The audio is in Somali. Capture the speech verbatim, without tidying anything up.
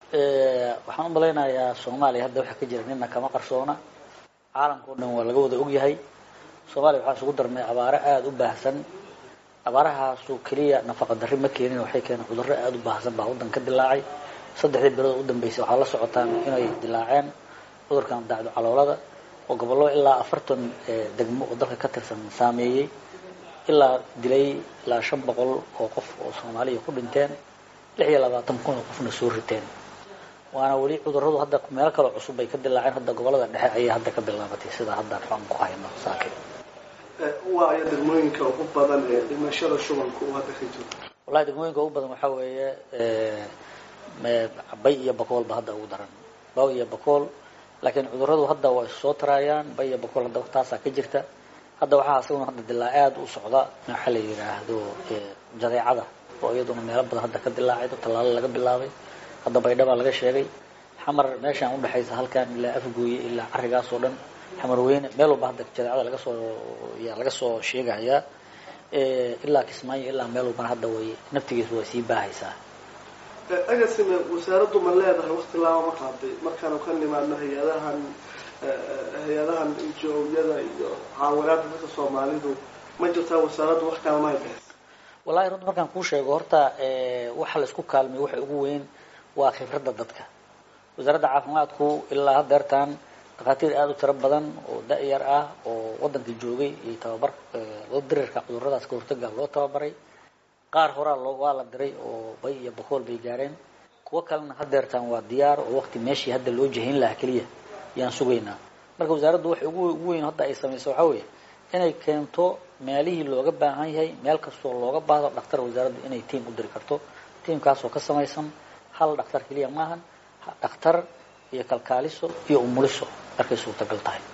ee waxaan u maleynayaa Soomaaliya hadda waxa ka jira ninna kama qarsoona caalamku dhan waa laga wada og yahay Soomaaliya waxa isugu darmay abaaro aad u baahsan abaarahaas oo kaliya nafaqa darri ma keenin waxay keeneen cudurro aad u baahsan baa wadan ka dilaacay saddexdii bilood u dambeysay waxa la socotaan inay dilaaceen cudurkan dacdo caloolada oo gobollo ilaa afartan degmo oo dalka ka tirsan saameeyay ilaa dilay ilaa shan boqol oo qof oo Soomaaliya ku dhinteen lix iyo labaatan kun oo qofna soo riteen waana wali cudurradu hadda meel kale cusub bay ka dilaaceen hadda gobolada dhexe ayay hadda ka bilaabatay sida hadda aan ku hayno saakin waa ay degmooyinka ugu badan ee dhimashada shubanku uu hadda ka jiro wallahi degmooyinka ugu badan waxa weeye ee bay iyo bakool ba hadda ugu daran bay iyo bakool laakiin cudurradu hadda way soo tarayaan bay iyo bakool hadda taas ka jirta hadda waxa asaguna hadda dilaa aad u socda waxa la yiraahdo jadeecada oo iyaduna meel badan hadda ka dilaacay talaalo laga bilaabay hadda baydhaba laga sheegay xamar meeshaan u dhaxaysa halkaan ilaa afgooye ilaa arigaas oo dhan xamar weyn meel walba hadda jadeecada laga soo yaa laga soo sheegaya ee ilaa Kismaayo ilaa meel walba hadda way naftigiisu way sii baahaysaa agasime wasaaraddu ma leedahay waqti laaba ma qaaday markaan ka nimaadno hay'adahan hay'adahan joogiyada iyo caawinaadka dadka Soomaalidu ma jirtaa wasaaraddu wax kale ma hayso wallahi runtii markaan ku sheego horta ee waxa la isku kaalmay waxa ugu weyn waa khibradda dadka wasaaradda caafimaadku ilaa hadeertaan dhaqaatiir aad u tiro badan oo da'yar ah oo wadanka joogay iyo tababar loo dirirka cudurradaas ka hortagga loo tababaray qaar hore loo waa la diray oo bay iyo bakool bay gaareen kuwa kalena hadeertaan waa diyaar oo waqti meeshii hadda loo jehin lahaa kaliya yaan sugaynaa marka wasaaraddu wax ugu weyn hadda ay sameeyso waxa weeye inay keento meelihii looga baahan yahay meel kastoo looga baahdo dhakhtar wasaaraddu inay team u diri karto teamkaas oo ka samaysan hal dhakhtar kaliya maahan dhakhtar iyo kalkaaliso iyo umuliso markay suurtagal tahay